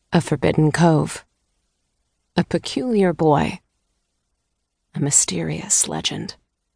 A forbidden cove. A peculiar boy. A mysterious legend.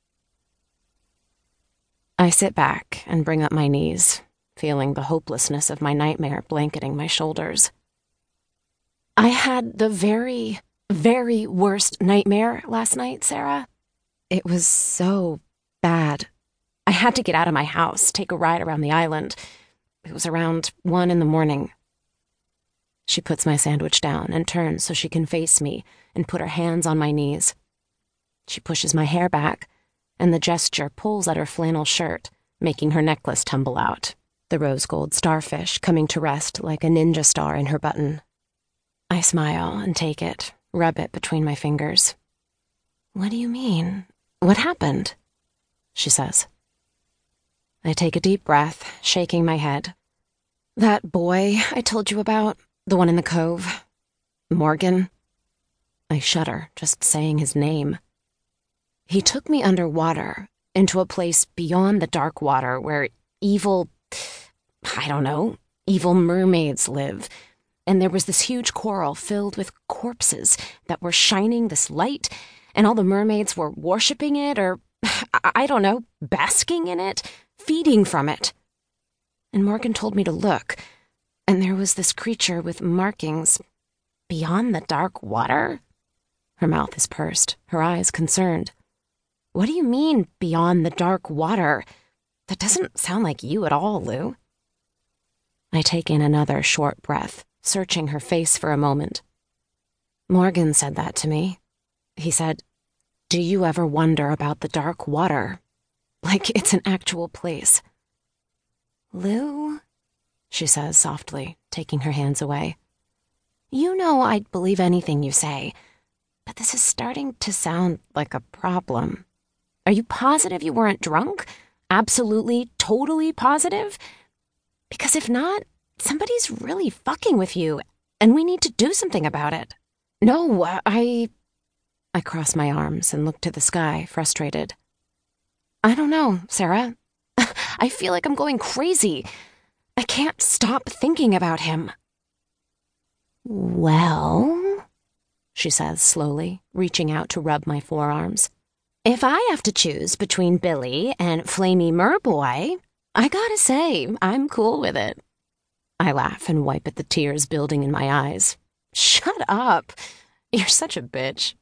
I sit back and bring up my knees, feeling the hopelessness of my nightmare blanketing my shoulders. I had the very, very worst nightmare last night, Sarah. It was so bad. I had to get out of my house, take a ride around the island. It was around 1 a.m. She puts my sandwich down and turns so she can face me and put her hands on my knees. She pushes my hair back, and the gesture pulls at her flannel shirt, making her necklace tumble out, the rose-gold starfish coming to rest like a ninja star in her button. I smile and take it, rub it between my fingers. "What do you mean? What happened?" she says. I take a deep breath, shaking my head. "That boy I told you about, the one in the cove. Morgan." I shudder just saying his name. "He took me underwater, into a place beyond the dark water where evil mermaids live. And there was this huge coral filled with corpses that were shining this light, and all the mermaids were worshipping it or, basking in it, feeding from it. And Morgan told me to look, and there was this creature with markings beyond the dark water." Her mouth is pursed, her eyes concerned. "What do you mean, beyond the dark water? That doesn't sound like you at all, Lou." I take in another short breath, searching her face for a moment. "Morgan said that to me. He said, 'Do you ever wonder about the dark water? Like it's an actual place.'" "Lou," she says softly, taking her hands away. "You know I'd believe anything you say, but this is starting to sound like a problem. Are you positive you weren't drunk? Absolutely, totally positive? Because if not, somebody's really fucking with you, and we need to do something about it." "No, I cross my arms and look to the sky, frustrated. "I don't know, Sarah. I feel like I'm going crazy. I can't stop thinking about him." "Well," she says slowly, reaching out to rub my forearms, "if I have to choose between Billy and Flamey Merboy, I gotta say, I'm cool with it." I laugh and wipe at the tears building in my eyes. "Shut up. You're such a bitch."